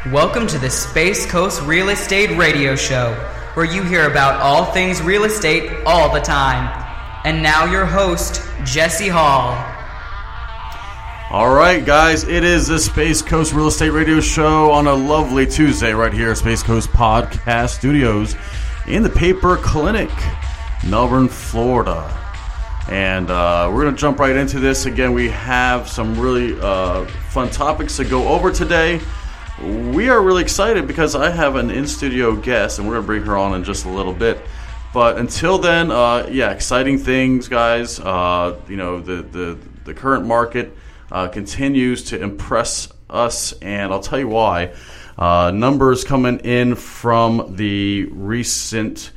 Welcome to the Space Coast Real Estate Radio Show, where you hear about all things real estate all the time. And now your host, Jesse Hall. All right, guys, it is the Space Coast Real Estate Radio Show on a lovely Tuesday right here at Space Coast Podcast Studios in the Paper Clinic, Melbourne, Florida. And we're going to jump right into this. Again, we have some really fun topics to go over today. We are really excited because I have an in-studio guest, and we're going to bring her on in just a little bit. But until then, exciting things, guys. The current market continues to impress us, and I'll tell you why. Numbers coming in from the recent,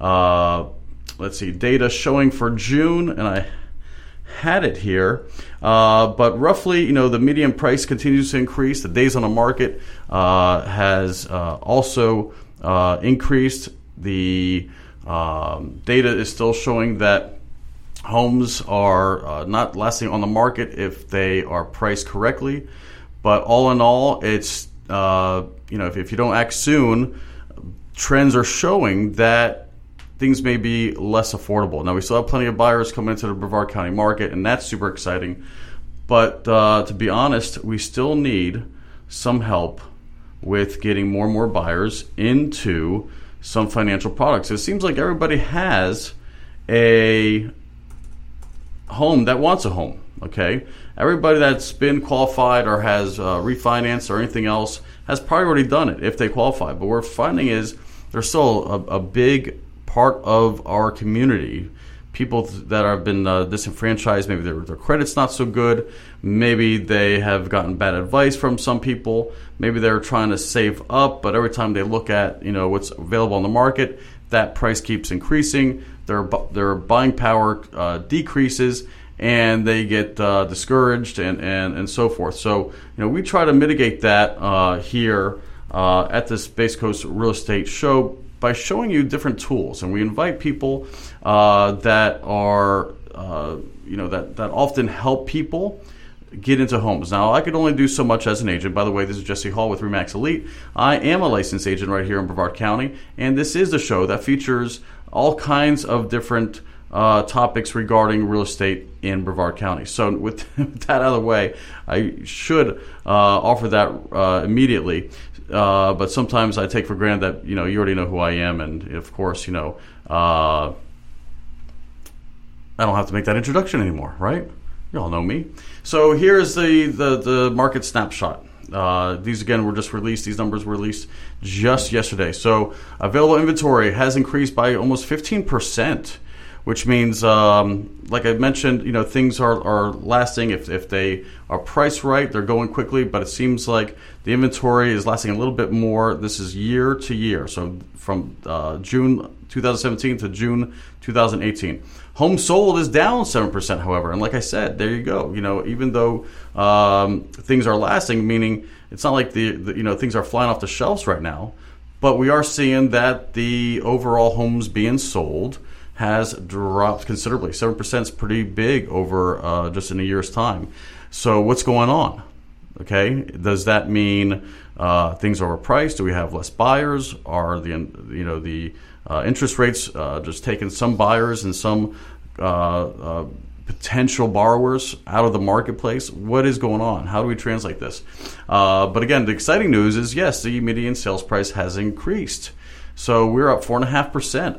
data showing for June, and I had it here. But roughly, the median price continues to increase. The days on the market has also increased. The data is still showing that homes are not lasting on the market if they are priced correctly. But all in all, it's, if you don't act soon, trends are showing that things may be less affordable. Now, we still have plenty of buyers coming into the Brevard County market, and that's super exciting. But to be honest, we still need some help with getting more and more buyers into some financial products. It seems like everybody has a home that wants a home, okay? Everybody that's been qualified or has refinanced or anything else has probably already done it if they qualify. But what we're finding is there's still a big part of our community, people that have been disenfranchised. Maybe their credit's not so good. Maybe they have gotten bad advice from some people. Maybe they're trying to save up, but every time they look at what's available on the market, that price keeps increasing. Their buying power decreases, and they get discouraged and so forth. So we try to mitigate that here at the Space Coast Real Estate Show by showing you different tools, and we invite people that are that often help people get into homes. Now, I could only do so much as an agent. By the way, this is Jesse Hall with RE/MAX Elite. I am a licensed agent right here in Brevard County, and this is the show that features all kinds of different topics regarding real estate in Brevard County. So with that out of the way, I should offer that immediately. But sometimes I take for granted that you already know who I am, and of course I don't have to make that introduction anymore, right? You all know me. So here's the market snapshot. These again were just released. These numbers were released just yesterday. So available inventory has increased by almost 15%. Which means, like I mentioned, things are lasting. If they are priced right, they're going quickly. But it seems like the inventory is lasting a little bit more. This is year to year, so from June 2017 to June 2018. Home sold is down 7%, however. And like I said, there you go. Even though things are lasting, meaning it's not like things are flying off the shelves right now, but we are seeing that the overall homes being sold has dropped considerably. 7% is pretty big over just in a year's time. So what's going on? Okay, does that mean things are overpriced? Do we have less buyers? Are the interest rates just taking some buyers and some potential borrowers out of the marketplace? What is going on? How do we translate this? But again, the exciting news is yes, the median sales price has increased. So we're up 4.5%.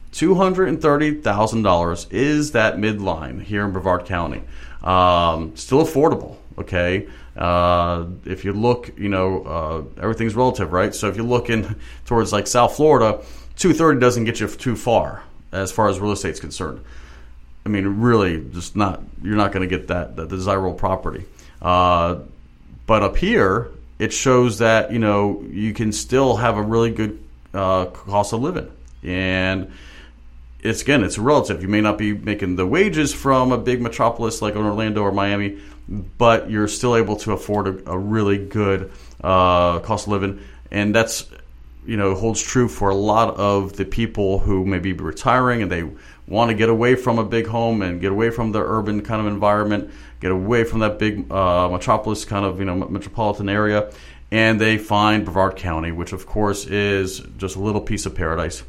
$230,000 is that midline here in Brevard County. Still affordable, okay? If you look, everything's relative, right? So if you look in towards like South Florida, $230 doesn't get you too far as real estate's concerned. I mean, really, you're not going to get that desirable property. But up here, it shows that, you can still have a really good cost of living. And it's relative. You may not be making the wages from a big metropolis like Orlando or Miami, but you're still able to afford a really good cost of living. And that's holds true for a lot of the people who may be retiring and they want to get away from a big home and get away from the urban kind of environment, get away from that big metropolis kind of, metropolitan area. And they find Brevard County, which of course is just a little piece of paradise.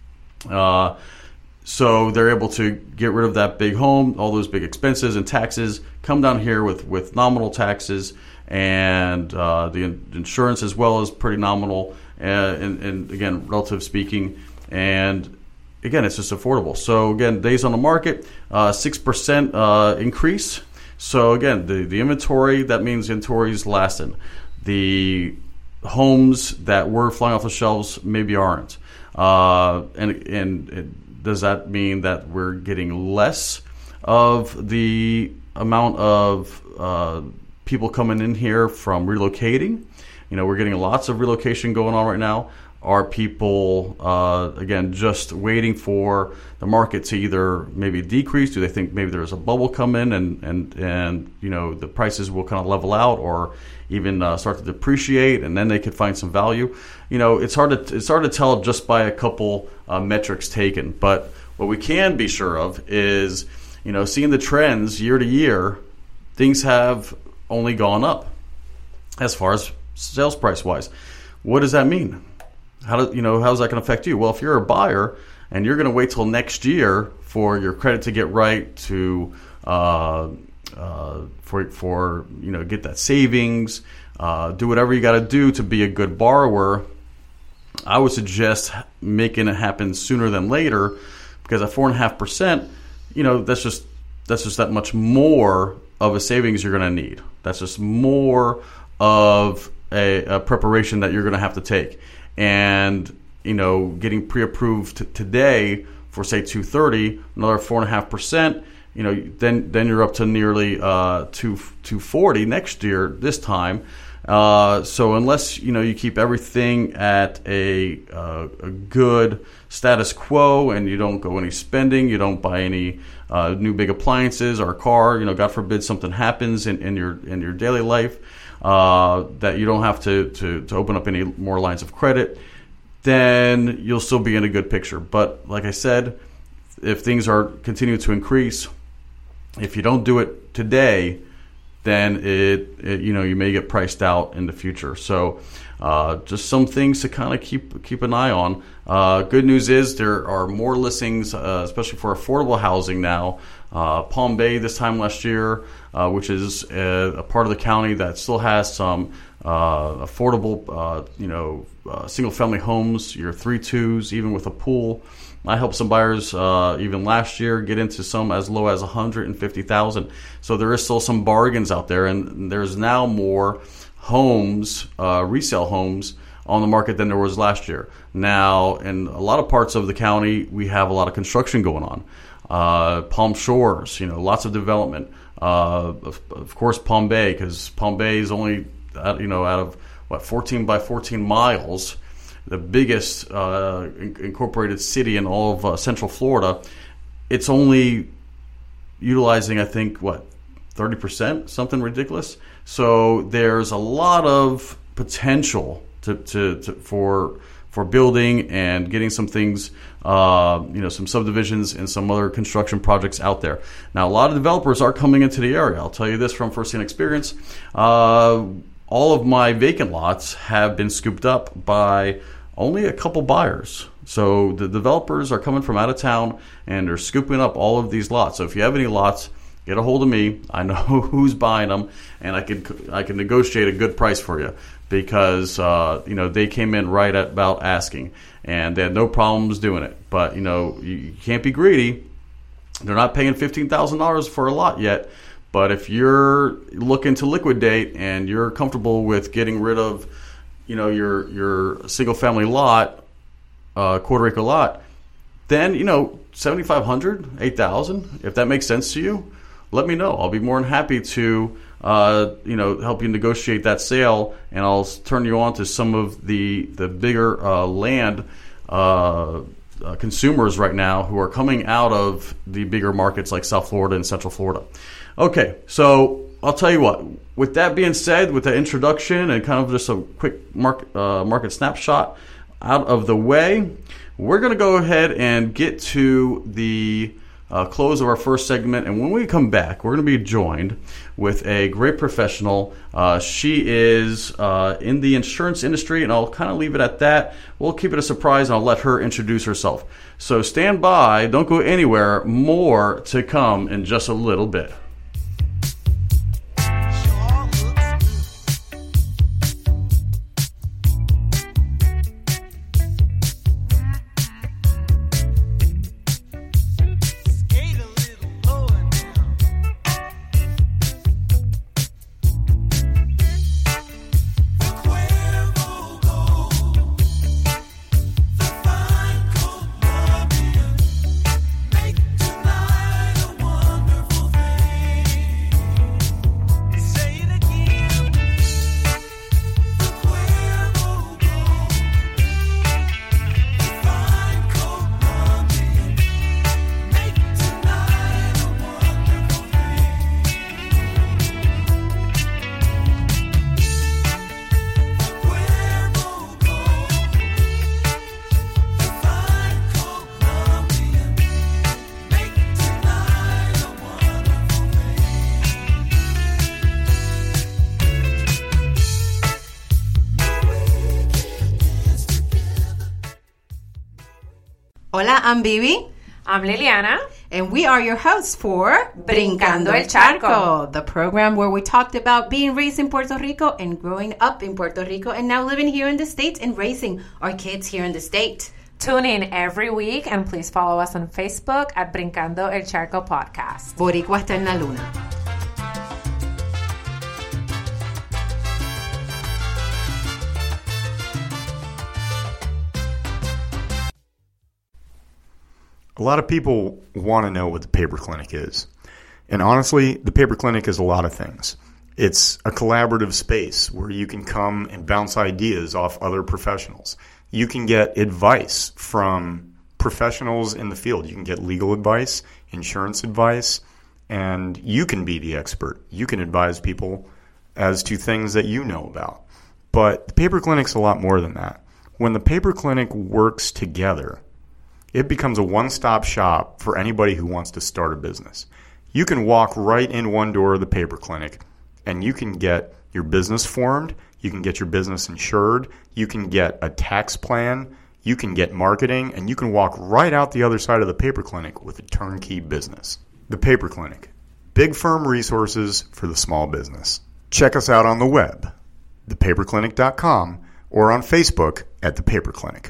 So they're able to get rid of that big home, all those big expenses and taxes, come down here with nominal taxes, and the insurance as well is pretty nominal, and again, relative speaking. And again, it's just affordable. So again, days on the market, 6% increase. So again, the inventory, that means inventory is lasting. The homes that were flying off the shelves maybe aren't. And does that mean that we're getting less of the amount of people coming in here from relocating? We're getting lots of relocation going on right now. Are people, again, just waiting for the market to either maybe decrease? Do they think maybe there's a bubble coming and the prices will kind of level out, or even start to depreciate, and then they could find some value? It's hard to tell just by a couple metrics taken. But what we can be sure of is, seeing the trends year to year, things have only gone up as far as sales price wise. What does that mean? How's that going to affect you? Well, if you're a buyer and you're going to wait till next year for your credit to get right, to get that savings, do whatever you got to do to be a good borrower, I would suggest making it happen sooner than later, because at 4.5%, that's just that much more of a savings you're going to need. That's just more of a preparation that you're going to have to take. And getting pre-approved today for say 230, another 4.5%. Then you're up to nearly 240 next year this time. So unless you keep everything at a good status quo, and you don't go any spending, you don't buy any new big appliances or a car, God forbid something happens in your daily life, that you don't have to open up any more lines of credit, then you'll still be in a good picture. But like I said, if things are continue to increase, if you don't do it today, then you may get priced out in the future. So just some things to kind of keep an eye on. Good news is there are more listings, especially for affordable housing now. Palm Bay this time last year, which is a part of the county that still has some affordable, single-family homes, your 3-2s, even with a pool. I helped some buyers even last year get into some as low as $150,000. So there is still some bargains out there, and there's now more homes, resale homes, on the market than there was last year. Now, in a lot of parts of the county, we have a lot of construction going on. Palm Shores, lots of development. Of course, Palm Bay, because Palm Bay is only out of 14 by 14 miles. The biggest incorporated city in all of Central Florida. It's only utilizing, I think, 30%, something ridiculous. So there's a lot of potential for building and getting some things, some subdivisions and some other construction projects out there. Now, a lot of developers are coming into the area. I'll tell you this from first-hand experience. All of my vacant lots have been scooped up by only a couple buyers. So the developers are coming from out of town and they're scooping up all of these lots. So if you have any lots, get a hold of me. I know who's buying them, and I can negotiate a good price for you, because they came in right at about asking, and they had no problems doing it. But you can't be greedy. They're not paying $15,000 for a lot yet. But if you're looking to liquidate and you're comfortable with getting rid of your single family lot, quarter acre lot, then $7,500, $8,000, if that makes sense to you, let me know. I'll be more than happy to help you negotiate that sale, and I'll turn you on to some of the bigger land consumers right now who are coming out of the bigger markets like South Florida and Central Florida. Okay, so I'll tell you what. With that being said, with that introduction and kind of just a quick market snapshot out of the way, we're going to go ahead and get to the close of our first segment. And when we come back, we're going to be joined with a great professional. She is in the insurance industry, and I'll kind of leave it at that. We'll keep it a surprise, and I'll let her introduce herself. So stand by. Don't go anywhere. More to come in just a little bit. Hola, I'm Bibi. I'm Liliana. And we are your hosts for Brincando el Charco, the program where we talked about being raised in Puerto Rico and growing up in Puerto Rico and now living here in the States and raising our kids here in the state. Tune in every week and please follow us on Facebook at Brincando el Charco Podcast. Boricua está en la luna. A lot of people want to know what the Paper Clinic is. And honestly, the Paper Clinic is a lot of things. It's a collaborative space where you can come and bounce ideas off other professionals. You can get advice from professionals in the field. You can get legal advice, insurance advice, and you can be the expert. You can advise people as to things that you know about. But the Paper Clinic's a lot more than that. When the Paper Clinic works together, it becomes a one-stop shop for anybody who wants to start a business. You can walk right in one door of the Paper Clinic, and you can get your business formed, you can get your business insured, you can get a tax plan, you can get marketing, and you can walk right out the other side of the Paper Clinic with a turnkey business. The Paper Clinic. Big firm resources for the small business. Check us out on the web, thepaperclinic.com, or on Facebook at The Paper Clinic.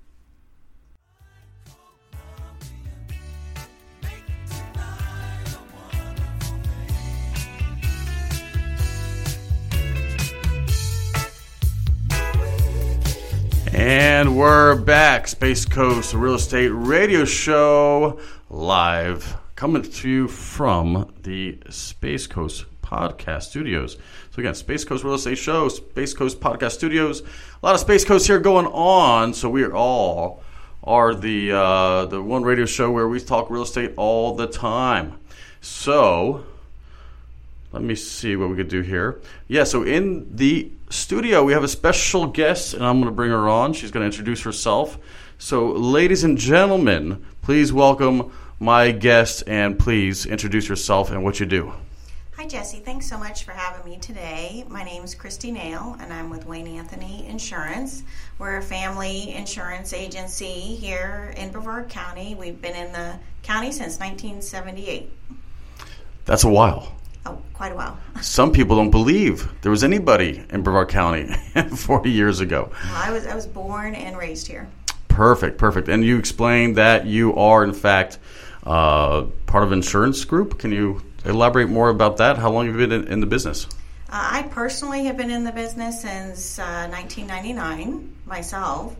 And we're back. Space Coast Real Estate Radio Show live, coming to you from the Space Coast Podcast Studios. So again, Space Coast Real Estate Show, Space Coast Podcast Studios. A lot of Space Coast here going on. So we are the one radio show where we talk real estate all the time. So let me see what we could do here. Yeah, so in the studio, we have a special guest, and I'm going to bring her on. She's going to introduce herself. So, ladies and gentlemen, please welcome my guest, and please introduce yourself and what you do. Hi, Jesse. Thanks so much for having me today. My name is Christy Nail, and I'm with Wayne Anthony Insurance. We're a family insurance agency here in Brevard County. We've been in the county since 1978. That's a while. Oh, quite a while. Some people don't believe there was anybody in Brevard County 40 years ago. Well, I was born and raised here. Perfect. And you explained that you are, in fact, part of an insurance group. Can you elaborate more about that? How long have you been in the business? I personally have been in the business since 1999 myself.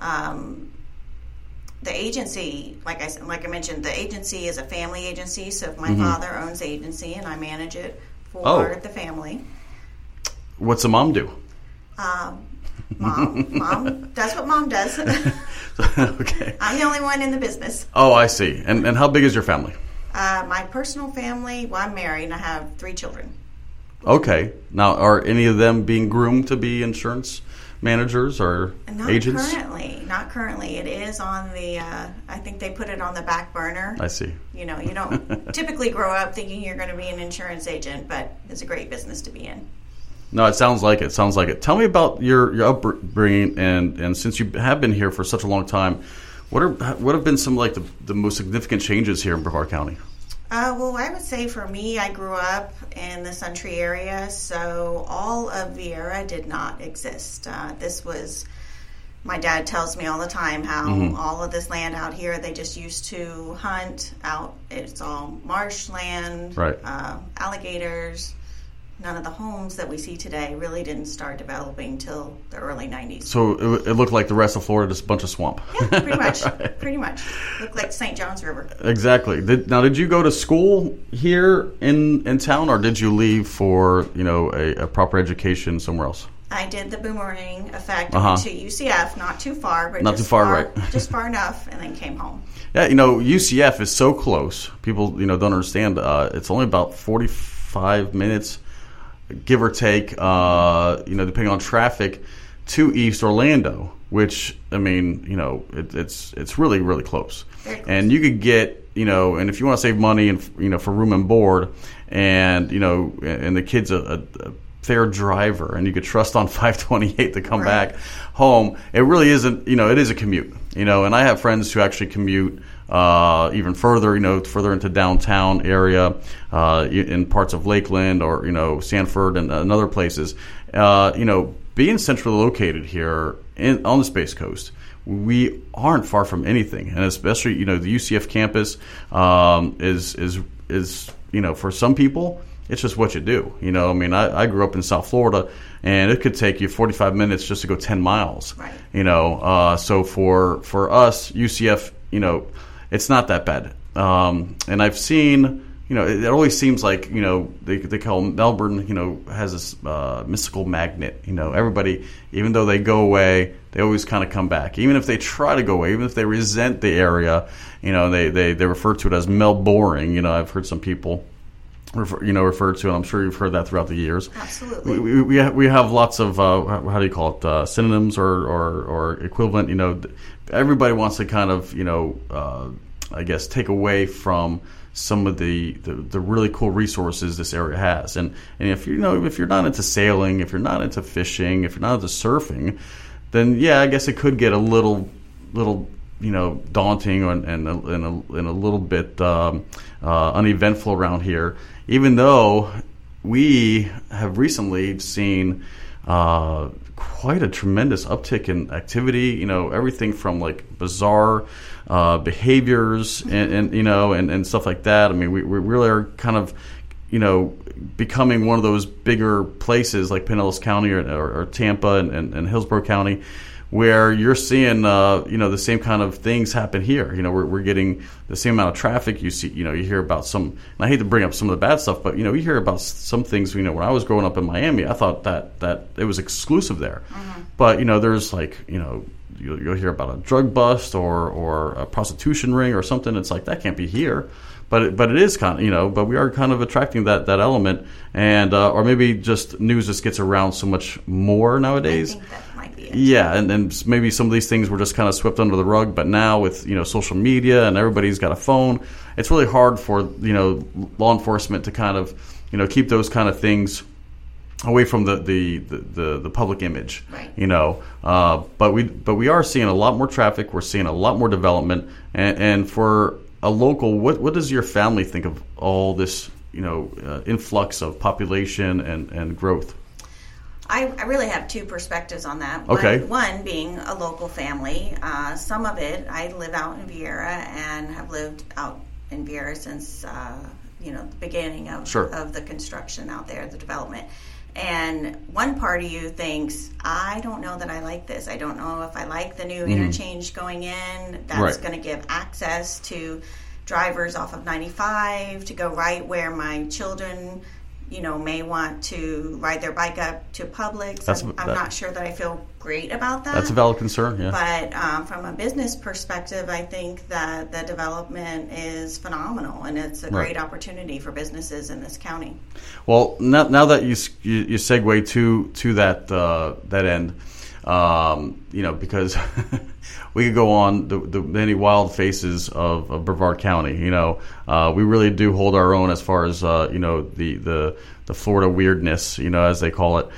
The agency, like I mentioned, the agency is a family agency. So if my father owns the agency and I manage it for the family. What's the mom do? Mom does what mom does. Okay. I'm the only one in the business. Oh, I see. And how big is your family? My personal family, well, I'm married and I have 3 children. Okay. Now, are any of them being groomed to be insurance managers or agents? Not currently. It is on the, I think they put it on the back burner. I see. You know, you don't typically grow up thinking you're going to be an insurance agent, but it's a great business to be in. No, it sounds like it. Tell me about your upbringing, and since you have been here for such a long time, what have been some like the most significant changes here in Brevard County? Well, I would say for me, I grew up in the Suntree area, so all of Viera did not exist. My dad tells me all the time how all of this land out here, they just used to hunt out. It's all marshland, right. Alligators. None of the homes that we see today really didn't start developing till the early 90s. So it looked like the rest of Florida, just a bunch of swamp. Yeah, pretty much. Right. Pretty much. Looked like St. John's River. Exactly. Did you go to school here in town, or did you leave for a proper education somewhere else? I did the boomerang effect. Went to UCF, not too far, but not too far, right? Just far enough, and then came home. Yeah, UCF is so close. People, don't understand. It's only about 45 minutes, give or take, depending on traffic, to East Orlando, which, it's really, really close. Very close. And you could get, and if you want to save money and, for room and board, and, and the kid's a fair driver, and you could trust on 528 to come back home, it really isn't, it is a commute, and I have friends who actually commute even further, further into downtown area, in parts of Lakeland or, Sanford and other places. Being centrally located here on the Space Coast, we aren't far from anything. And especially, the UCF campus is for some people, it's just what you do. I grew up in South Florida, and it could take you 45 minutes just to go 10 miles. Right. So for us, UCF, it's not that bad. And I've seen, it always seems like, they call Melbourne, has this mystical magnet. Everybody, even though they go away, they always kind of come back. Even if they try to go away, even if they resent the area, they refer to it as Melboring. I've heard some people refer to, and I'm sure you've heard that throughout the years. Absolutely. We have lots of how do you call it, synonyms or equivalent. Everybody wants to kind of I guess take away from some of the really cool resources this area has. And if if you're not into sailing, if you're not into fishing, if you're not into surfing, then yeah, I guess it could get a little daunting and a little bit uneventful around here. Even though we have recently seen quite a tremendous uptick in activity, everything from like bizarre behaviors and stuff like that. We really are kind of, becoming one of those bigger places like Pinellas County or Tampa and Hillsborough County, where you're seeing, the same kind of things happen here. We're getting the same amount of traffic. You see, you hear about some, and I hate to bring up some of the bad stuff, but, you hear about some things, when I was growing up in Miami, I thought that it was exclusive there. Mm-hmm. But, there's like, you'll hear about a drug bust or a prostitution ring or something. It's like, that can't be here. But it is kind of, but we are kind of attracting that element, and or maybe just news just gets around so much more nowadays. I think that might be it. Yeah, and maybe some of these things were just kind of swept under the rug, but now with social media and everybody's got a phone, it's really hard for law enforcement to kind of keep those kind of things away from the public image. Right. But we are seeing a lot more traffic. We're seeing a lot more development, and for a local, what does your family think of all this, influx of population and growth? I really have two perspectives on that. Okay. One being a local family. Some of it, I live out in Viera and have lived out in Viera since the beginning of the construction out there, the development. And one part of you thinks, I don't know that I like this. I don't know if I like the new interchange going in. That's going to give access to drivers off of 95 to go right where my children, may want to ride their bike up to Publix. I'm not sure that I feel great about that. That's a valid concern, yeah. But from a business perspective, I think that the development is phenomenal, and it's a great opportunity for businesses in this county. Well, now that you segue to that end, because we could go on the many wild faces of Brevard County. We really do hold our own as far as the Florida weirdness, as they call it.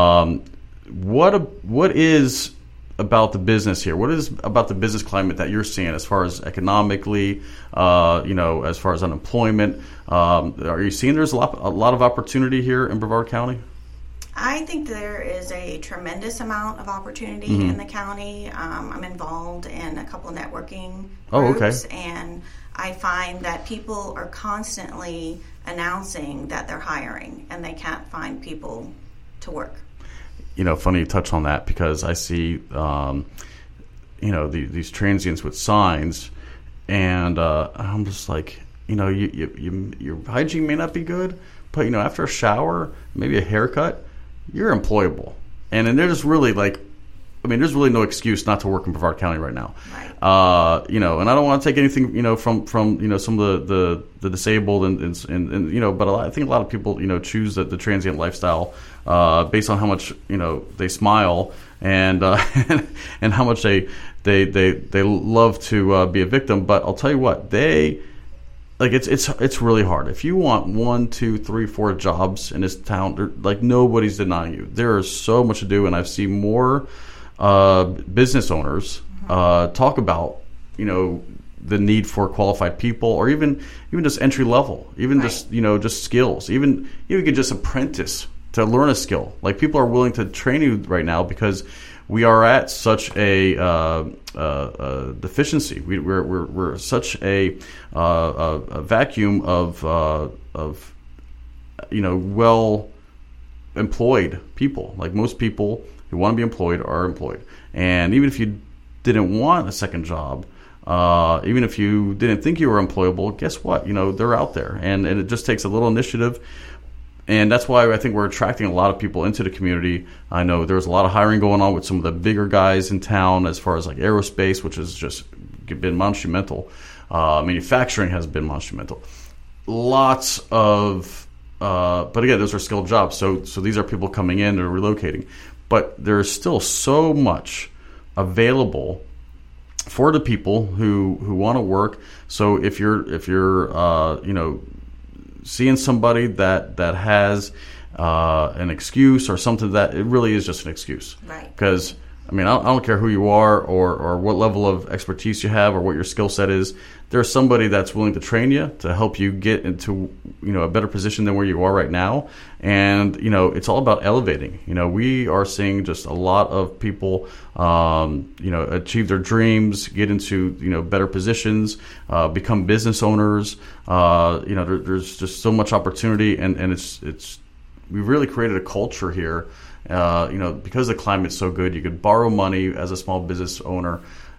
What is about the business here? What is about the business climate that you're seeing as far as economically, as far as unemployment? Are you seeing there's a lot of opportunity here in Brevard County? I think there is a tremendous amount of opportunity in the county. I'm involved in a couple of networking groups, and I find that people are constantly announcing that they're hiring, and they can't find people to work. Funny you touch on that, because I see, these transients with signs, and I'm just like, your hygiene may not be good, but after a shower, maybe a haircut, you're employable. And then there's really there's really no excuse not to work in Brevard County right now. Right. And I don't want to take anything, from some of the disabled and but I think a lot of people, choose the transient lifestyle based on how much, they smile and and how much they love to be a victim. But I'll tell you what, it's really hard. If you want 1, 2, 3, 4 jobs in this town, nobody's denying you. There is so much to do, and I've seen more business owners talk about the need for qualified people, or even just entry level, even just skills, even you could just apprentice to learn a skill. People are willing to train you right now because we are at such a deficiency. We're such a vacuum of well employed people. Most people who want to be employed are employed, and even if you didn't want a second job, even if you didn't think you were employable, guess what? They're out there, and it just takes a little initiative. And that's why I think we're attracting a lot of people into the community. I know there's a lot of hiring going on with some of the bigger guys in town, as far as aerospace, which has just been monumental. Manufacturing has been monumental. Lots of, but again, those are skilled jobs. So these are people coming in or relocating. But there's still so much available for the people who want to work. So if you're seeing somebody that has an excuse or something, that it really is just an excuse. Right. Because, I don't care who you are or what level of expertise you have or what your skill set is. There's somebody that's willing to train you to help you get into, a better position than where you are right now. And, it's all about elevating. We are seeing just a lot of people, achieve their dreams, get into, better positions, become business owners. There's just so much opportunity, and we've really created a culture here. Because the climate's so good, you could borrow money as a small business owner.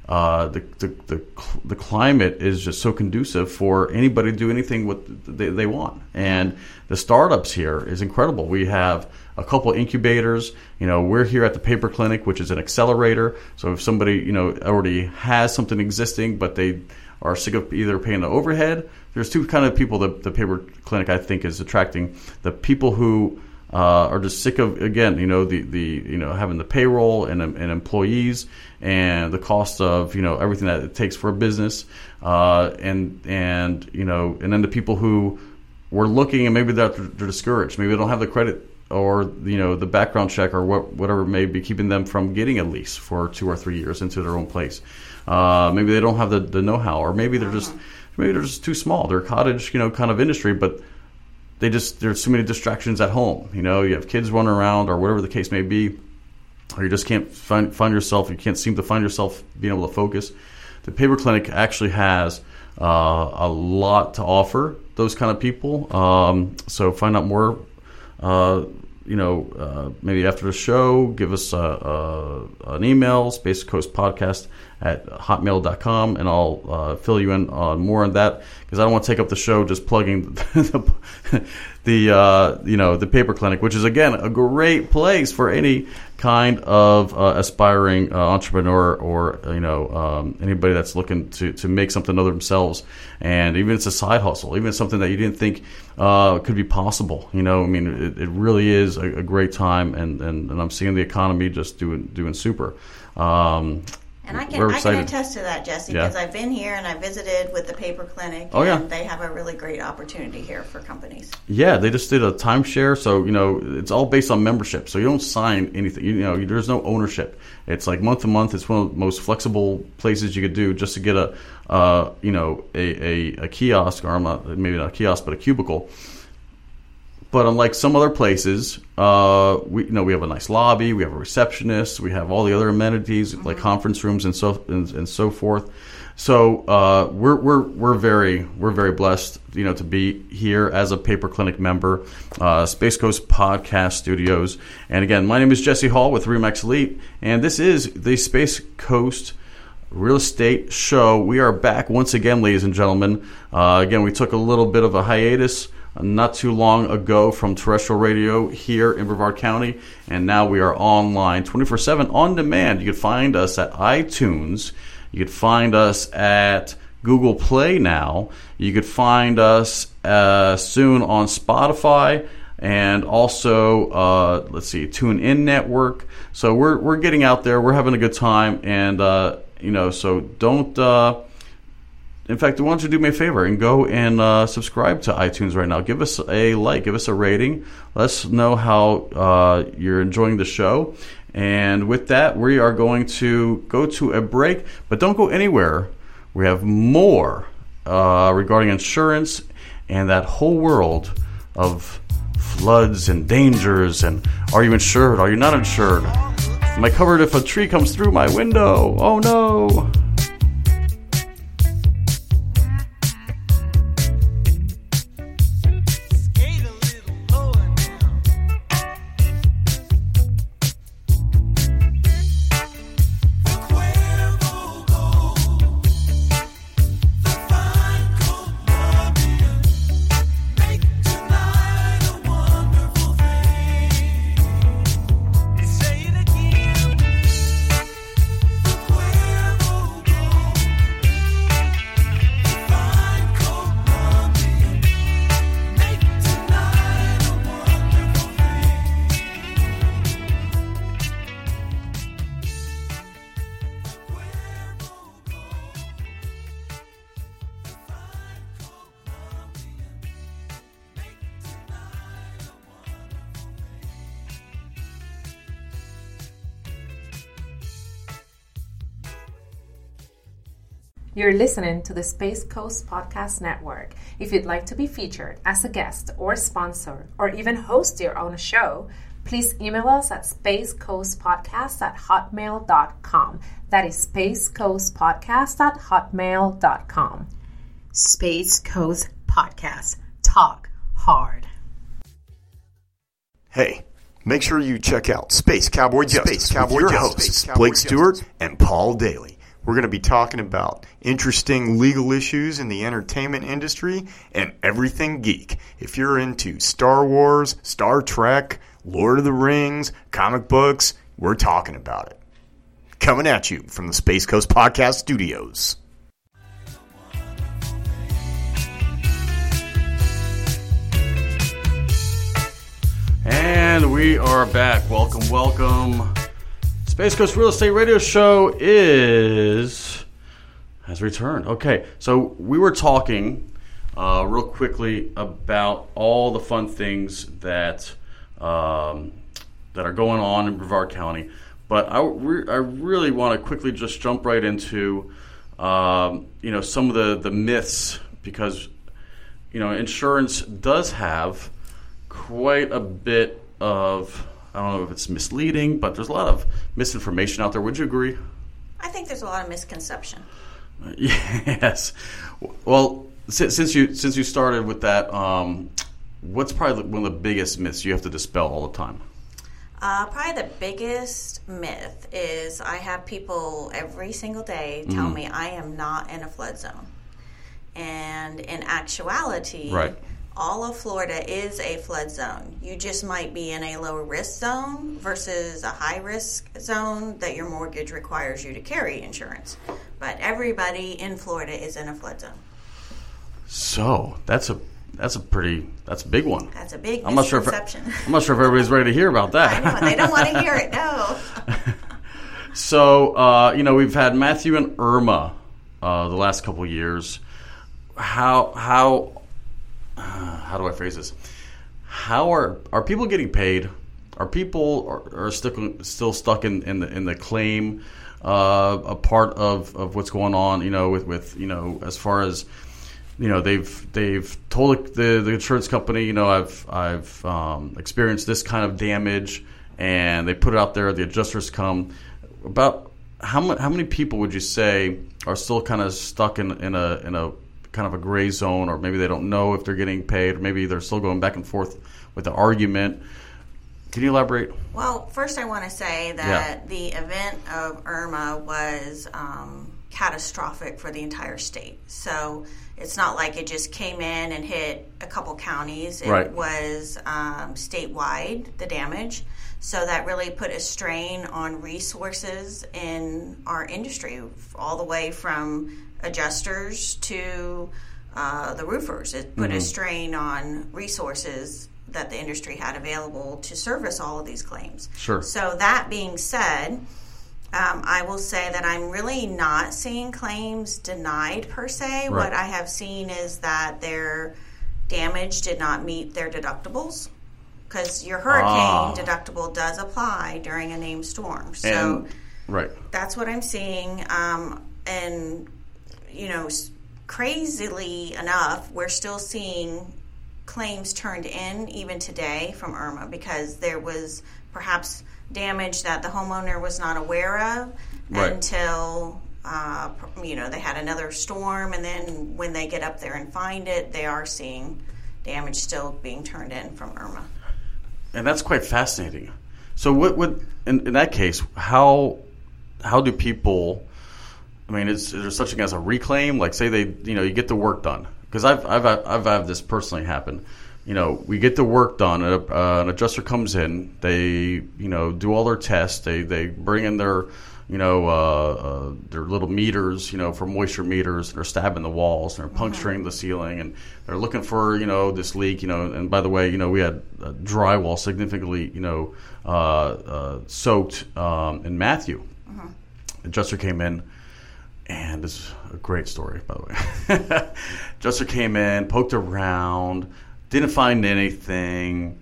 The climate is just so conducive for anybody to do anything what they want, and the startups here is incredible. We have a couple incubators. We're here at the Paper Clinic, which is an accelerator. So if somebody already has something existing, but they are sick of either paying the overhead, there's two kind of people the Paper Clinic I think is attracting: the people who are just sick of, again, having the payroll and employees and the cost of, everything that it takes for a business, and then the people who were looking and maybe they're discouraged, maybe they don't have the credit or the background check or whatever may be keeping them from getting a lease for 2 or 3 years into their own place. Maybe they don't have the know-how, or maybe they're just too small. They're a cottage, kind of industry, but there's so many distractions at home. You have kids running around or whatever the case may be, or you just can't find yourself. You can't seem to find yourself being able to focus. The Paper Clinic actually has a lot to offer those kind of people. So find out more. Maybe after the show, give us an email, spacecoastpodcast at hotmail.com, and I'll fill you in on more on that, because I don't want to take up the show just plugging the Paper Clinic, which is, again, a great place for any kind of aspiring entrepreneur, or anybody that's looking to make something of themselves. And even it's a side hustle, even something that you didn't think could be possible. It really is a great time, and I'm seeing the economy just doing super. And I can attest to that, Jesse, because I've been here and I visited with the Paper Clinic, and they have a really great opportunity here for companies. Yeah, they just did a timeshare, so it's all based on membership. So you don't sign anything. There's no ownership. It's like month to month. It's one of the most flexible places you could do just to get a kiosk, or maybe not a kiosk, but a cubicle. But unlike some other places, we have a nice lobby, we have a receptionist, we have all the other amenities like conference rooms and so forth. So we're very blessed, to be here as a Paper Clinic member, Space Coast Podcast Studios. And again, my name is Jesse Hall with Remax Elite, and this is the Space Coast Real Estate Show. We are back once again, ladies and gentlemen. Again, we took a little bit of a hiatus not too long ago from terrestrial radio here in Brevard County, and now we are online 24/7 on demand. You can find us at iTunes. You could find us at Google Play now. You could find us soon on Spotify, and also TuneIn Network. So we're getting out there. We're having a good time, and so don't. In fact, why don't you do me a favor and go and subscribe to iTunes right now. Give us a like, give us a rating. Let us know how you're enjoying the show. And with that, we are going to go to a break, but don't go anywhere. We have more regarding insurance and that whole world of floods and dangers, and are you insured? Are you not insured? Am I covered if a tree comes through my window? Oh no! You're listening to the Space Coast Podcast Network. If you'd like to be featured as a guest or sponsor, or even host your own show, please email us at spacecoastpodcast@hotmail.com. That is spacecoastpodcast@hotmail.com. Space Coast Podcast. Talk hard. Hey, make sure you check out Space Cowboy Justice with your hosts, Blake Stewart and Paul Daly. We're going to be talking about interesting legal issues in the entertainment industry and everything geek. If you're into Star Wars, Star Trek, Lord of the Rings, comic books, we're talking about it. Coming at you from the Space Coast Podcast Studios. And we are back. Welcome. Space Coast Real Estate Radio Show has returned. Okay, so we were talking real quickly about all the fun things that are going on in Brevard County, but I really want to quickly just jump right into some of the myths, because insurance does have quite a bit of, I don't know if it's misleading, but there's a lot of misinformation out there. Would you agree? I think there's a lot of misconception. Yes. Well, since you started with that, what's probably one of the biggest myths you have to dispel all the time? Probably the biggest myth is I have people every single day tell me I am not in a flood zone. And in actuality, right. all of Florida is a flood zone. You just might be in a lower risk zone versus a high risk zone that your mortgage requires you to carry insurance. But everybody in Florida is in a flood zone. So that's a big one. That's a big I'm not sure misconception. I'm not sure if everybody's ready to hear about that. I know, they don't want to hear it, no. So, we've had Matthew and Irma the last couple of years. How do I phrase this? How are people getting paid? Are people are still stuck in the claim a part of what's going on? With as far as they've told the insurance company, I've experienced this kind of damage, and they put it out there. The adjusters come. About how many people would you say are still kind of stuck in a kind of a gray zone, or maybe they don't know if they're getting paid, or maybe they're still going back and forth with the argument? Can you elaborate? Well, first I want to say that the event of Irma was catastrophic for the entire state. So it's not like it just came in and hit a couple counties. It was statewide, the damage. So that really put a strain on resources in our industry, all the way from adjusters to the roofers. It put a strain on resources that the industry had available to service all of these claims. Sure. So that being said, I will say that I'm really not seeing claims denied per se. Right. What I have seen is that their damage did not meet their deductibles, because your hurricane deductible does apply during a named storm. So that's what I'm seeing. And, crazily enough, we're still seeing claims turned in even today from Irma, because there was perhaps damage that the homeowner was not aware of until they had another storm, and then when they get up there and find it, they are seeing damage still being turned in from Irma. And that's quite fascinating. So what would in that case, how do people, is there such a thing as a reclaim? Like, say you get the work done. Because I've had this personally happen. We get the work done. An adjuster comes in. They do all their tests. They bring in their little meters, for moisture meters. They're stabbing the walls. They're puncturing the ceiling, and they're looking for this leak. And by the way, we had drywall significantly soaked in Matthew. Adjuster came in. And this is a great story, by the way. Adjuster came in, poked around, didn't find anything.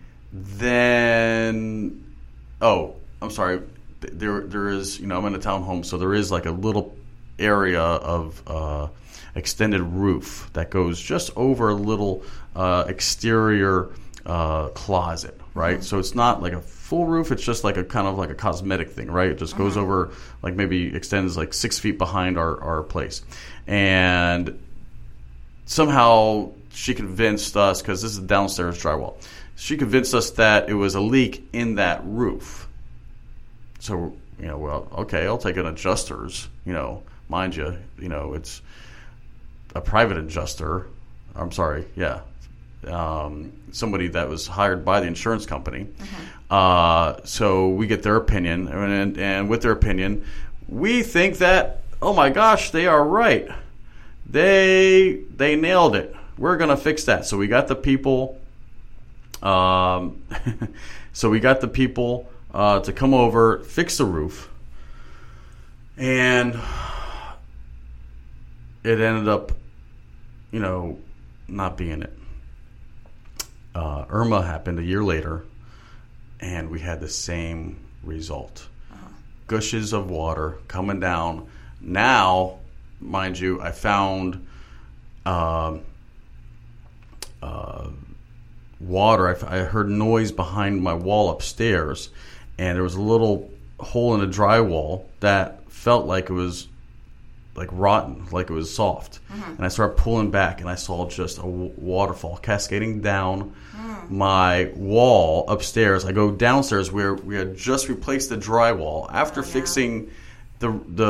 Then, I'm sorry. There is, I'm in a townhome, so there is like a little area of extended roof that goes just over a little exterior closet, right? So it's not like a full roof. It's just like a kind of like a cosmetic thing, right? It just goes over, like maybe extends like 6 feet behind our place. And somehow she convinced us, because this is downstairs drywall, she convinced us that it was a leak in that roof. So, okay, I'll take an adjuster's, mind you, it's a private adjuster. I'm sorry, somebody that was hired by the insurance company. So we get their opinion, and with their opinion, we think that, oh my gosh, they are right. They nailed it. We're gonna fix that. So we got the people. To come over, fix the roof, and it ended up, not being it. Irma happened a year later, and we had the same result. Gushes of water coming down. Now, mind you, I found water. I heard noise behind my wall upstairs, and there was a little hole in the drywall that felt like it was like rotten, like it was soft. And I started pulling back, and I saw just a waterfall cascading down my wall upstairs. I go downstairs where we had just replaced the drywall after fixing the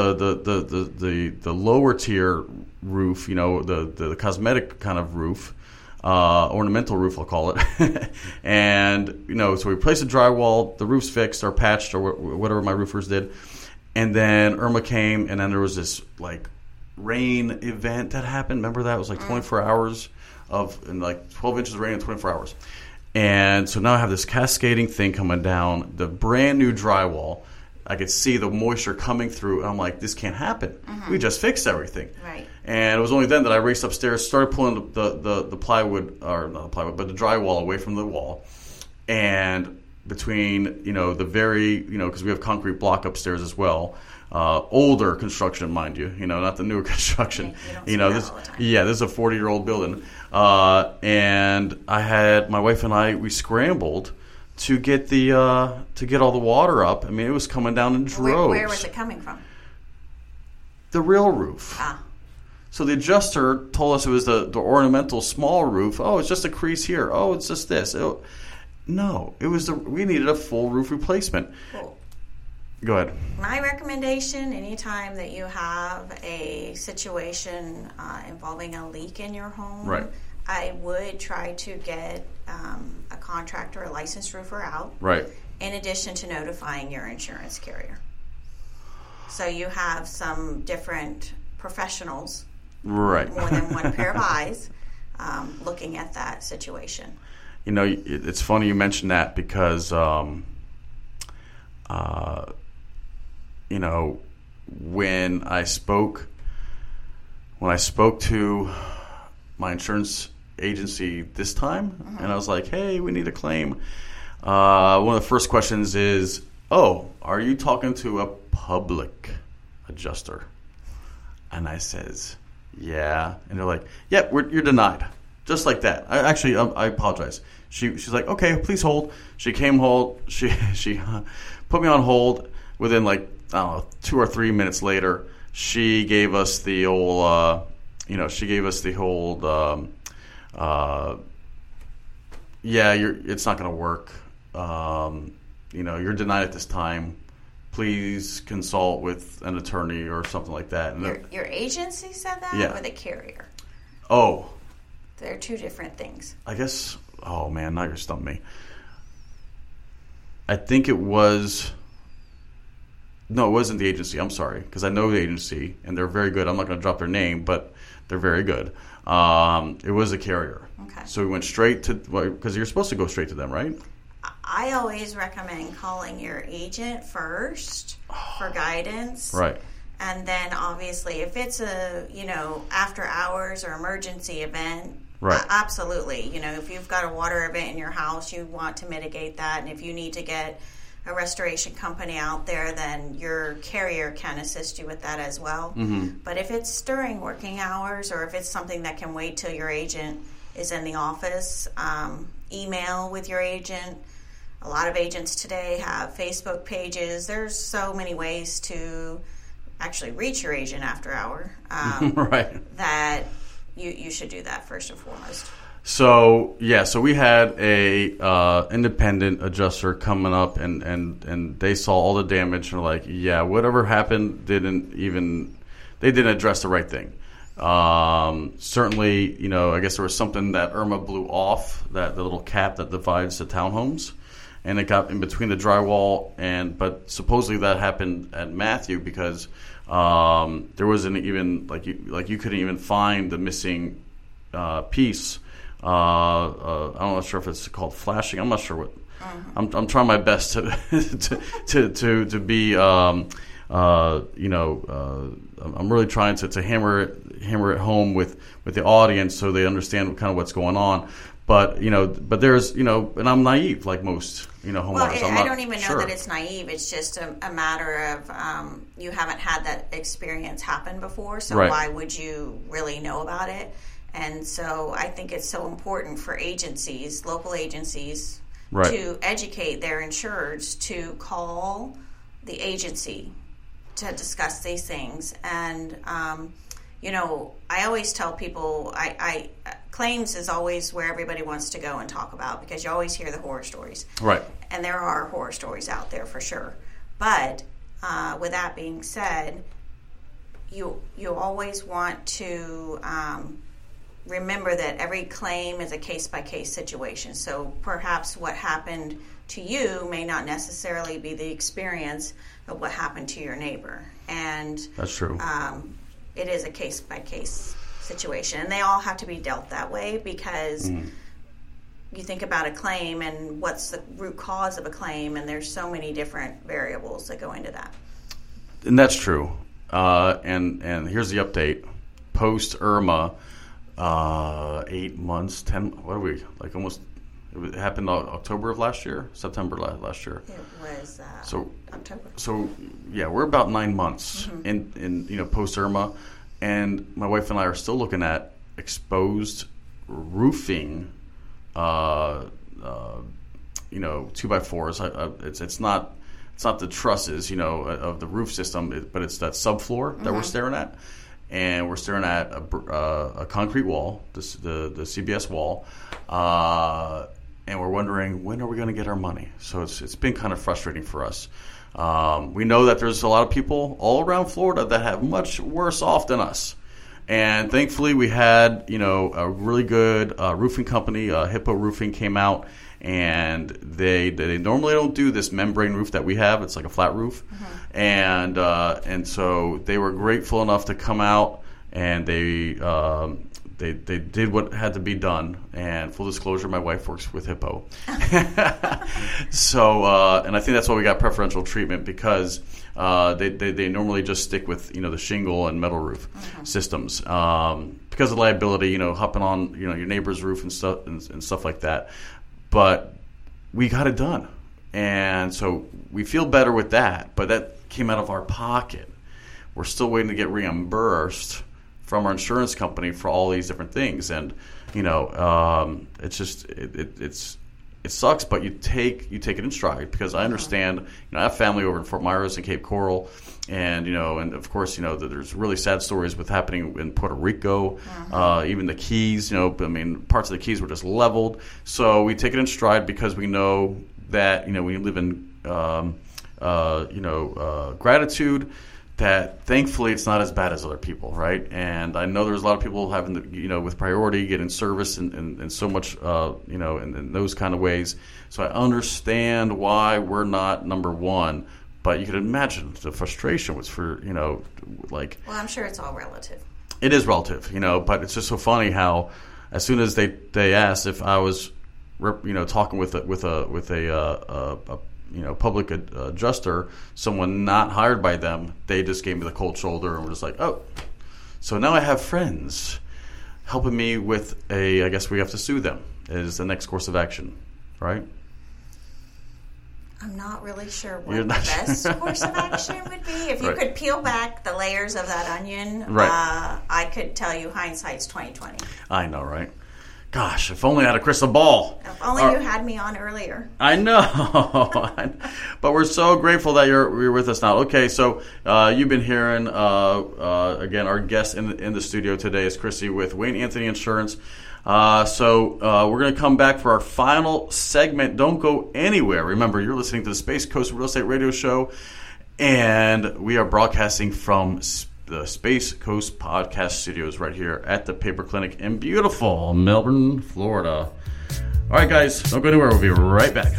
lower tier roof, the cosmetic kind of roof, ornamental roof, I'll call it. And so we replaced the drywall, the roof's fixed or patched or whatever my roofers did. And then Irma came, and then there was this like rain event that happened. Remember that? It was like 24 hours and like 12 inches of rain in 24 hours. And so now I have this cascading thing coming down, the brand new drywall. I could see the moisture coming through, and I'm like, this can't happen. We just fixed everything. Right. And it was only then that I raced upstairs, started pulling the plywood, or not the plywood, but the drywall away from the wall. And between, the very, because we have concrete block upstairs as well, older construction, mind you, not the newer construction. You don't see that all the time. Yeah, this is a 40-year-old building. And my wife and I, we scrambled to get all the water up. I mean, it was coming down in droves. Where was it coming from? The real roof. So the adjuster told us it was the ornamental small roof. Oh, it's just a crease here. Oh, it's just this. No, it was we needed a full roof replacement. Cool. Go ahead. My recommendation, anytime that you have a situation involving a leak in your home, right, I would try to get a contractor, a licensed roofer out, right, in addition to notifying your insurance carrier. So you have some different professionals, right, more than one pair of eyes, looking at that situation. It's funny you mentioned that because, when I spoke to my insurance agency this time, and I was like, hey, we need a claim. One of the first questions is, are you talking to a public adjuster? And I says, yeah. And they're like, yeah, you're denied. Just like that. I apologize. She's like, okay, please hold. She came hold. She put me on hold. Within 2 or 3 minutes later, she gave us the old, it's not going to work. You're denied at this time. Please consult with an attorney or something like that. And your agency said that, yeah, or the carrier? Oh. They're two different things. I guess, oh man, now you're stumping me. I think it was, no, it wasn't the agency. I'm sorry, because I know the agency, and they're very good. I'm not going to drop their name, but they're very good. It was a carrier. Okay. So we went straight to, because you're supposed to go straight to them, right? I always recommend calling your agent first for guidance. Right. And then obviously if it's a, after hours or emergency event, right, absolutely. If you've got a water event in your house, you want to mitigate that. And if you need to get a restoration company out there, then your carrier can assist you with that as well. Mm-hmm. But if it's during working hours, or if it's something that can wait till your agent is in the office, email with your agent. A lot of agents today have Facebook pages. There's so many ways to actually reach your agent after hour. Right. That you should do that first and foremost. So we had a independent adjuster coming up, and they saw all the damage, and were like, yeah, whatever happened they didn't address the right thing. Certainly, I guess there was something that Irma blew off, that the little cap that divides the townhomes, and it got in between the drywall, but supposedly that happened at Matthew because there wasn't even you couldn't even find the missing piece. I'm not sure if it's called flashing. I'm not sure what. I'm trying my best to be. I'm really trying to hammer it home with the audience so they understand kind of what's going on. But there's and I'm naive like most homeowners. Well, I don't even know that it's naive. It's just a matter of you haven't had that experience happen before, so right, why would you really know about it? And so I think it's so important for agencies, local agencies, right, to educate their insureds to call the agency to discuss these things. And I always tell people, claims is always where everybody wants to go and talk about, because you always hear the horror stories. Right. And there are horror stories out there for sure. But with that being said, you always want to remember that every claim is a case-by-case situation. So perhaps what happened to you may not necessarily be the experience of what happened to your neighbor. And that's true. It is a case-by-case situation. And they all have to be dealt that way, because you think about a claim and what's the root cause of a claim, and there's so many different variables that go into that. And that's true. And here's the update. Post Irma, 8 months, 10, what are we, like almost, it happened October of last year, September last year. It was October. So, yeah, we're about 9 months in post Irma, and my wife and I are still looking at exposed roofing, 2x4s. It's not the trusses, of the roof system, but it's that subfloor that we're staring at. And we're staring at a concrete wall, the CBS wall, and we're wondering, when are we going to get our money? So it's been kind of frustrating for us. We know that there's a lot of people all around Florida that have much worse off than us. And thankfully we had, a really good roofing company, Hippo Roofing, came out, and they normally don't do this membrane roof that we have. It's like a flat roof. And so they were grateful enough to come out, and they did what had to be done. And full disclosure, my wife works with Hippo. So and I think that's why we got preferential treatment, because they normally just stick with the shingle and metal roof systems, because of liability, hopping on your neighbor's roof and stuff like that. But we got it done, and so we feel better with that. But that came out of our pocket. We're still waiting to get reimbursed from our insurance company for all these different things, and it's just it sucks. But you take it in stride, because I understand. I have family over in Fort Myers and Cape Coral, and and of course there's really sad stories with happening in Puerto Rico, even the Keys. Parts of the Keys were just leveled. So we take it in stride, because we know that we live in gratitude, that thankfully it's not as bad as other people, right? And I know there's a lot of people having with priority, getting service and so much in those kind of ways. So I understand why we're not number one. But you can imagine the frustration was for, Well, I'm sure it's all relative. It is relative, but it's just so funny how, as soon as they asked if I was, talking with a public adjuster, someone not hired by them, they just gave me the cold shoulder and were just like, oh, so now I have friends helping me with I guess we have to sue them is the next course of action, right? I'm not really sure what the best course of action would be. If you could peel back the layers of that onion, I could tell you hindsight's 20/20. I know, right? Gosh, if only I had a crystal ball. If only you had me on earlier. I know. But we're so grateful that you're with us now. Okay, so you've been hearing, again, our guest in the studio today is Christy with Wayne Anthony Insurance. So we're going to come back for our final segment. Don't go anywhere. Remember, you're listening to the Space Coast Real Estate Radio Show, and we are broadcasting from the Space Coast Podcast Studios right here at the Paper Clinic in beautiful Melbourne, Florida. All right, guys, don't go anywhere. We'll be right back.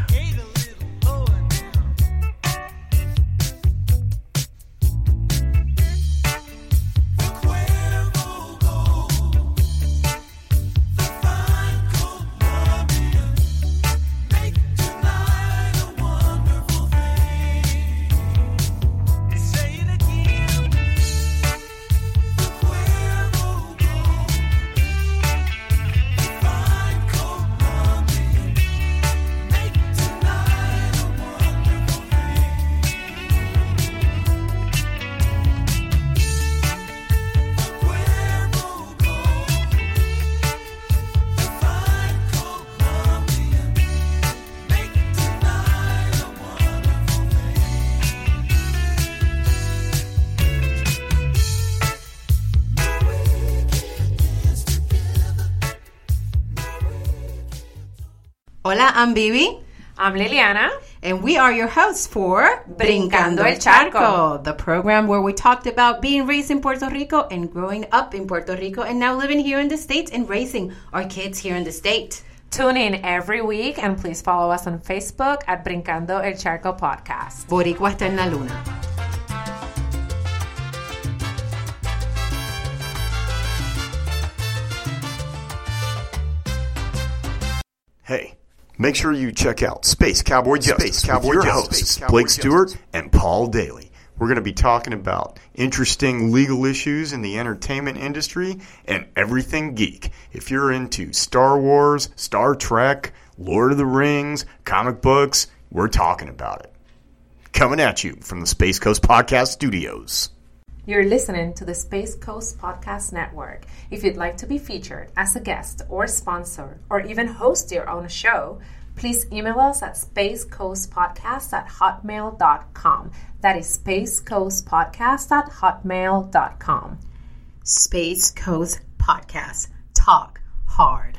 Hola, I'm Bibi. I'm Liliana. And we are your hosts for Brincando el Charco, the program where we talked about being raised in Puerto Rico and growing up in Puerto Rico and now living here in the States and raising our kids here in the state. Tune in every week and please follow us on Facebook at Brincando el Charco Podcast. Boricua está en la luna. Hey, make sure you check out Space Cowboy Justice with your hosts, Blake Stewart and Paul Daly. We're going to be talking about interesting legal issues in the entertainment industry and everything geek. If you're into Star Wars, Star Trek, Lord of the Rings, comic books, we're talking about it. Coming at you from the Space Coast Podcast Studios. You're listening to the Space Coast Podcast Network. If you'd like to be featured as a guest or sponsor or even host your own show, please email us at spacecoastpodcast@hotmail.com. That is spacecoastpodcast@hotmail.com. Space Coast Podcast. Talk hard.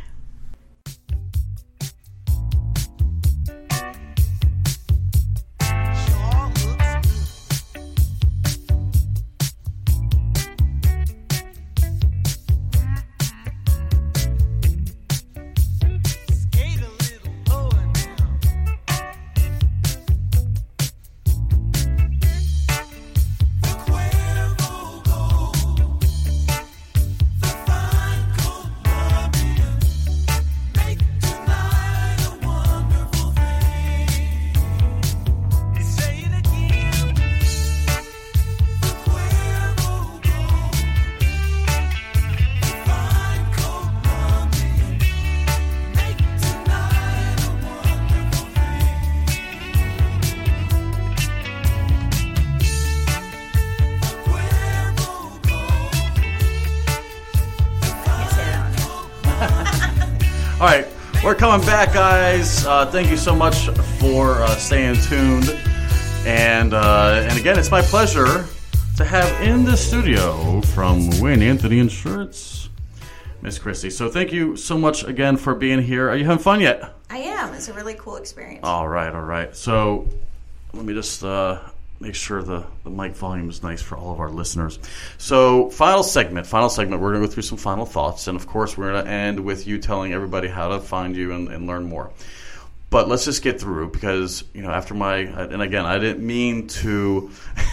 All right, we're coming back, guys. Thank you so much for staying tuned. And again, it's my pleasure to have in the studio from Wayne Anthony Insurance, Miss Christy. So thank you so much again for being here. Are you having fun yet? I am. It's a really cool experience. All right. So let me just make sure the mic volume is nice for all of our listeners. So final segment, we're going to go through some final thoughts. And, of course, we're going to end with you telling everybody how to find you and learn more. But let's just get through because, after and again, I didn't mean to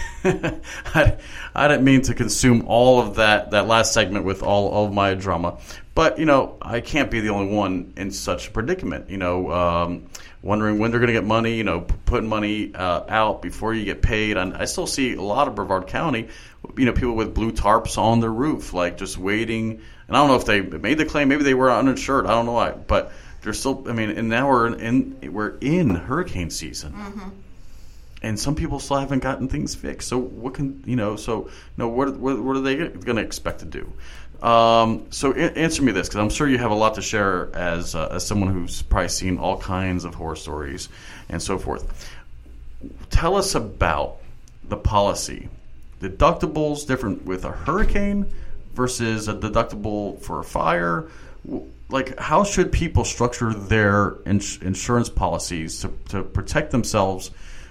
I didn't mean to consume all of that last segment with all of my drama. But, I can't be the only one in such a predicament, wondering when they're going to get money, putting money out before you get paid. And I still see a lot of Brevard County, people with blue tarps on their roof, like just waiting. And I don't know if they made the claim. Maybe they were uninsured. I don't know why. But they're still, and now we're in hurricane season. Mm-hmm. And some people still haven't gotten things fixed. So what are they going to expect to do? So answer me this, because I'm sure you have a lot to share as someone who's probably seen all kinds of horror stories and so forth. Tell us about the policy. Deductibles different with a hurricane versus a deductible for a fire. Like, how should people structure their insurance policies to protect themselves,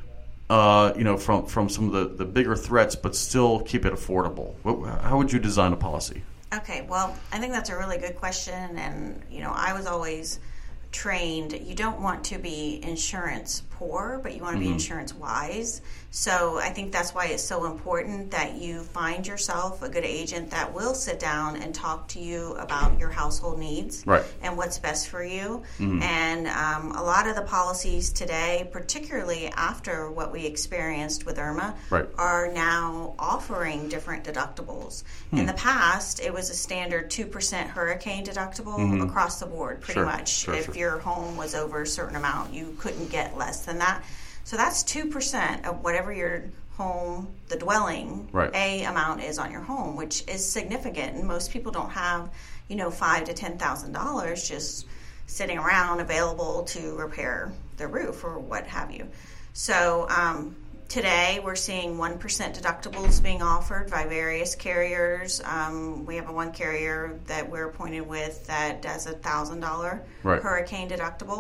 from some of the bigger threats, but still keep it affordable? How would you design a policy? Okay, well, I think that's a really good question, and I was always trained, you don't want to be insurance poor, but you want to be insurance wise. So I think that's why it's so important that you find yourself a good agent that will sit down and talk to you about your household needs and what's best for you. And a lot of the policies today, particularly after what we experienced with Irma, are now offering different deductibles. In the past, it was a standard 2% hurricane deductible across the board, pretty much. If your home was over a certain amount, you couldn't get less than that. So that's 2% of whatever your home, the dwelling, A amount is on your home, which is significant. And most people don't have, $5,000 to $10,000 just sitting around available to repair their roof or what have you. So today we're seeing 1% deductibles being offered by various carriers. We have one carrier that we're appointed with that does $1,000 hurricane deductible.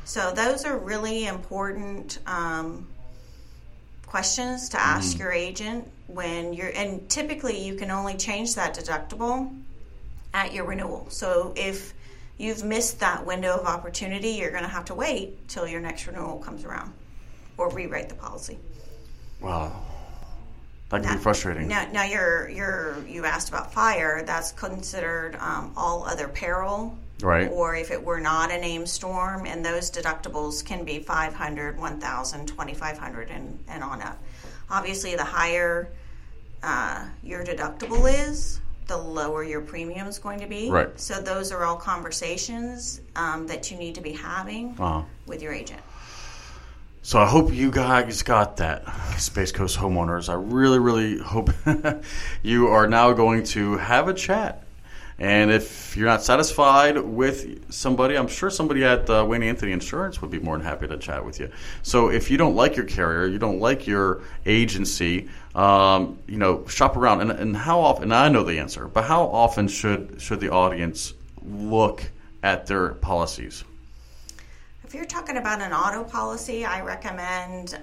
So those are really important questions to ask your agent when you're, and typically you can only change that deductible at your renewal. So if you've missed that window of opportunity, you're going to have to wait till your next renewal comes around or rewrite the policy. Wow. That can be frustrating. Now you asked about fire. That's considered all other peril. Right. Or if it were not a named storm, and those deductibles can be $500, $1,000, $2,500, and on up. Obviously, the higher your deductible is, the lower your premium is going to be. Right. So those are all conversations that you need to be having with your agent. So I hope you guys got that, Space Coast homeowners. I really, really hope you are now going to have a chat. And if you're not satisfied with somebody, I'm sure somebody at Wayne Anthony Insurance would be more than happy to chat with you. So if you don't like your carrier, you don't like your agency, shop around. And how often, and I know the answer, but how often should the audience look at their policies? If you're talking about an auto policy, I recommend,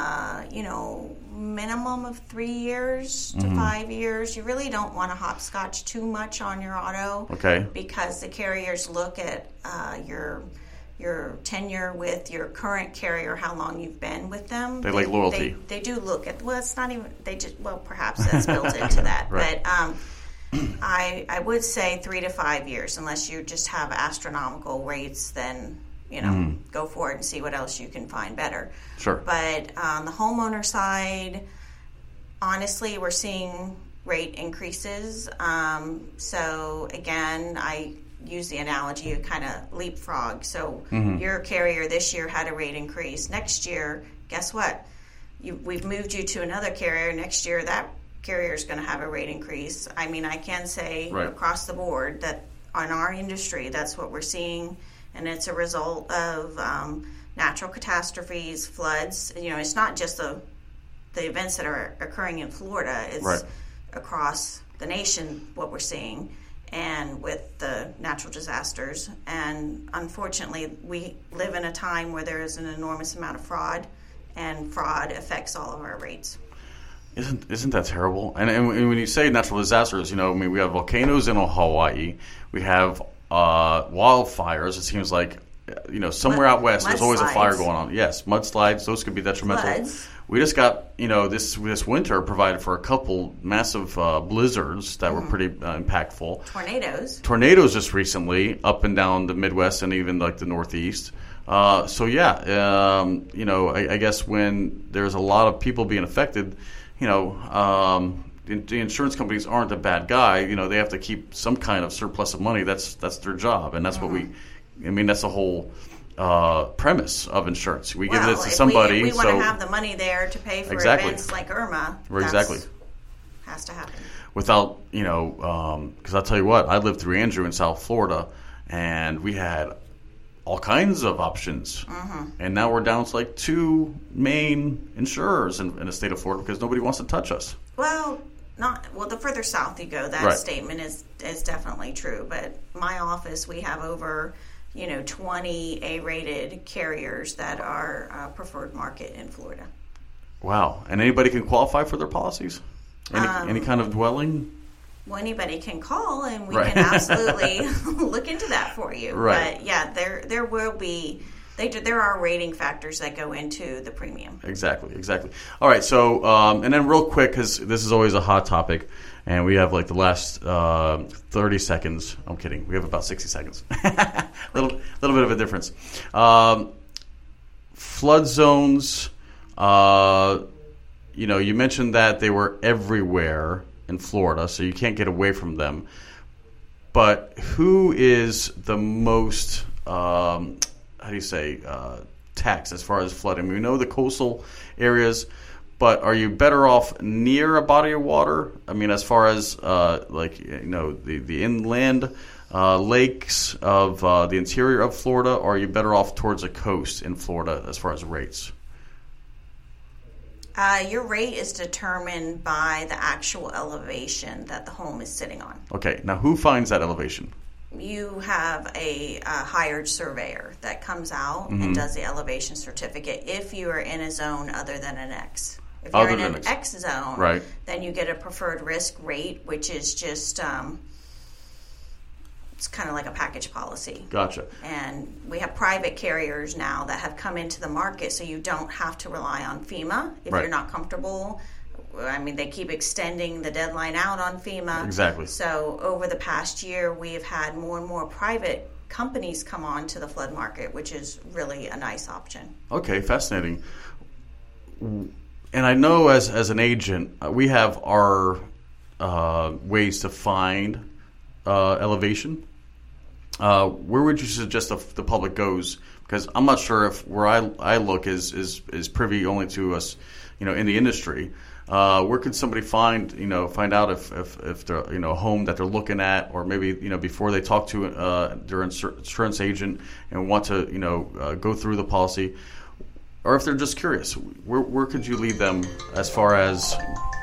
minimum of 3 years to 5 years. You really don't want to hopscotch too much on your auto. Okay. Because the carriers look at your tenure with your current carrier, how long you've been with them. They like loyalty. They do look at, it's not even, perhaps that's built into that. Right. But I would say 3 to 5 years, unless you just have astronomical rates, then go for it and see what else you can find better. Sure. But on the homeowner side, honestly, we're seeing rate increases. So again, I use the analogy of kind of leapfrog. So your carrier this year had a rate increase. Next year, guess what? We've moved you to another carrier. Next year, that carrier is going to have a rate increase. I mean, I can say across the board that on our industry, that's what we're seeing. And it's a result of natural catastrophes, floods. It's not just the events that are occurring in Florida. It's across the nation what we're seeing, and with the natural disasters. And unfortunately, we live in a time where there is an enormous amount of fraud, and fraud affects all of our rates. Isn't that terrible? And when you say natural disasters, we have volcanoes in Hawaii. We have wildfires. It seems like somewhere out west there's always a fire going on. Yes, mudslides, those could be detrimental. Floods. We just got this winter provided for a couple massive blizzards that were pretty impactful. Tornadoes just recently up and down the Midwest and even like the Northeast. I guess when there's a lot of people being affected, the insurance companies aren't a bad guy. They have to keep some kind of surplus of money. That's their job, and that's what that's the whole premise of insurance. We give it to somebody. We want to have the money there to pay for events like Irma. Exactly. Has to happen. Without, because I'll tell you what, I lived through Andrew in South Florida, and we had all kinds of options. And now we're down to like 2 main insurers in the state of Florida because nobody wants to touch us. Well, the further south you go, that statement is definitely true. But my office, we have over 20 A-rated carriers that are preferred market in Florida. Wow. And anybody can qualify for their policies? Any kind of dwelling? Well, anybody can call, and we can absolutely look into that for you. Right. But yeah, there will be. There are rating factors that go into the premium. Exactly. All right, so, and then real quick, because this is always a hot topic, and we have like the last 30 seconds. I'm kidding. We have about 60 seconds. little bit of a difference. Flood zones, you mentioned that they were everywhere in Florida, so you can't get away from them. But who is the most... tax as far as flooding? We know the coastal areas, but are you better off near a body of water? I mean, as far as the inland lakes of the interior of Florida, or are you better off towards the coast in Florida as far as rates? Your rate is determined by the actual elevation that the home is sitting on. Okay, now who finds that elevation? you have a hired surveyor that comes out and does the elevation certificate if you are in a zone other than an X. If you're in an X zone, right, then you get a preferred risk rate, which is just it's kind of like a package policy. Gotcha. And we have private carriers now that have come into the market, so you don't have to rely on FEMA if you're not comfortable. I mean, they keep extending the deadline out on FEMA. Exactly. So over the past year, we have had more and more private companies come on to the flood market, which is really a nice option. Okay, fascinating. And I know as an agent, we have our ways to find elevation. Where would you suggest the public goes? Because I'm not sure if where I look is privy only to us, in the industry. Where could somebody find out if they're, a home that they're looking at, or maybe, before they talk to their insurance agent and want to, go through the policy, or if they're just curious, where could you lead them as far as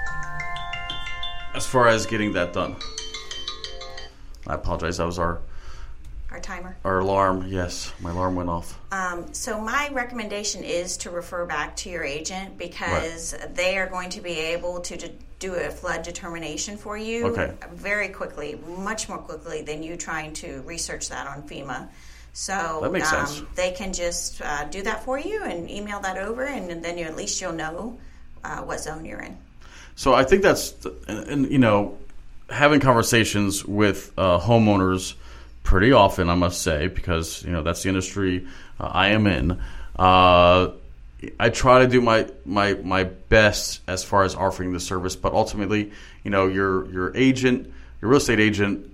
getting that done? I apologize. That was our timer. Our alarm. Yes, my alarm went off. So my recommendation is to refer back to your agent, because they are going to be able to do a flood determination for you very quickly, much more quickly than you trying to research that on FEMA. So that makes sense. They can just do that for you and email that over, and then at least you'll know what zone you're in. So I think that's, having conversations with homeowners pretty often, I must say, because that's the industry I am in. I try to do my best as far as offering the service, but ultimately, your agent, your real estate agent,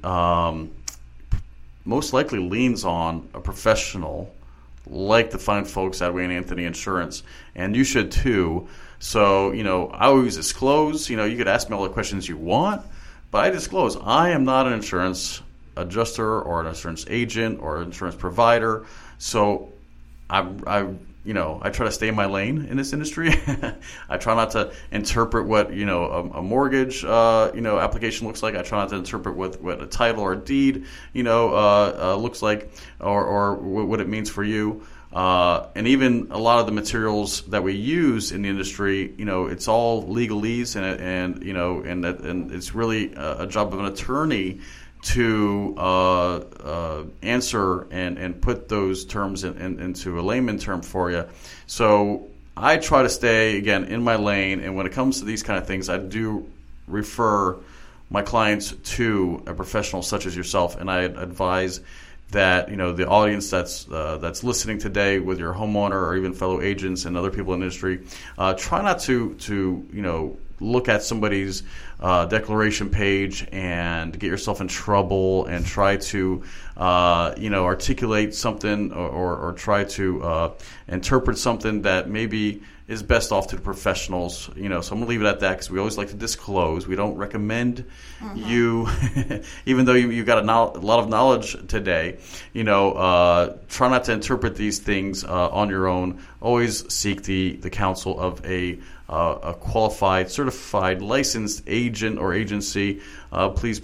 most likely leans on a professional like the fine folks at Wayne Anthony Insurance, and you should too. So, I always disclose. You could ask me all the questions you want, but I disclose I am not an insurance adjuster or an insurance agent or insurance provider. So I try to stay in my lane in this industry. I try not to interpret what, a mortgage, application looks like. I try not to interpret what a title or a deed, looks like, or what it means for you. And even a lot of the materials that we use in the industry, it's all legalese, and it's really a job of an attorney to answer and put those terms into a layman term for you. So I try to stay, again, in my lane. And when it comes to these kind of things, I do refer my clients to a professional such as yourself. And I advise that, the audience that's listening today, with your homeowner or even fellow agents and other people in the industry, try not to look at somebody's declaration page and get yourself in trouble and try to articulate something or try to interpret something that maybe is best off to the professionals. So I'm going to leave it at that, because we always like to disclose. We don't recommend you, even though you got a lot of knowledge today, try not to interpret these things on your own. Always seek the counsel of a qualified, certified, licensed agent or agency. Please.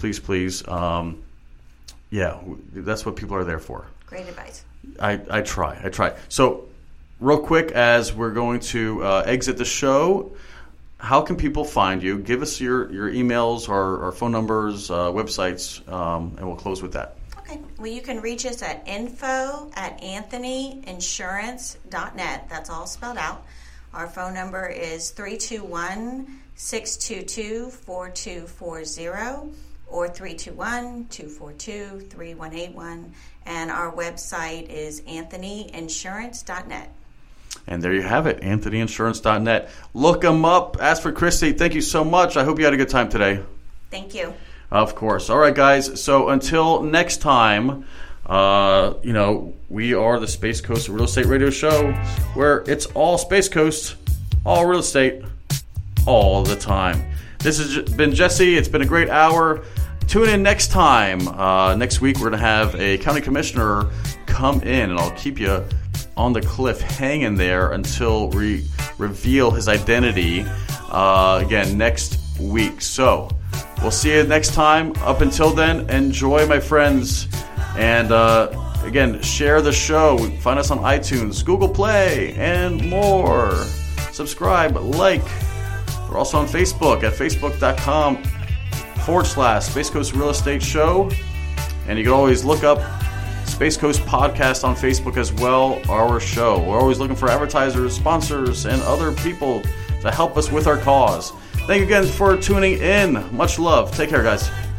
That's what people are there for. Great advice. I try. So, real quick, as we're going to exit the show, how can people find you? Give us your emails or phone numbers, websites, and we'll close with that. Okay. Well, you can reach us at info@anthonyinsurance.net. That's all spelled out. Our phone number is 321-622-4240 or 321-242-3181. And our website is anthonyinsurance.net. And there you have it, anthonyinsurance.net. Look them up. Ask for Christy. Thank you so much. I hope you had a good time today. Thank you. Of course. All right, guys. So until next time, we are the Space Coast Real Estate Radio Show, where it's all Space Coast, all real estate, all the time. This has been Jesse. It's been a great hour. Tune in next time. Next week, we're going to have a county commissioner come in, and I'll keep you on the cliff hanging there until we reveal his identity again next week. So we'll see you next time. Up until then, enjoy, my friends. And again, share the show. Find us on iTunes, Google Play, and more. Subscribe, like. We're also on Facebook at facebook.com/Space Coast Real Estate Show. And you can always look up Space Coast Podcast on Facebook as well, our show. We're always looking for advertisers, sponsors, and other people to help us with our cause. Thank you again for tuning in. Much love. Take care, guys.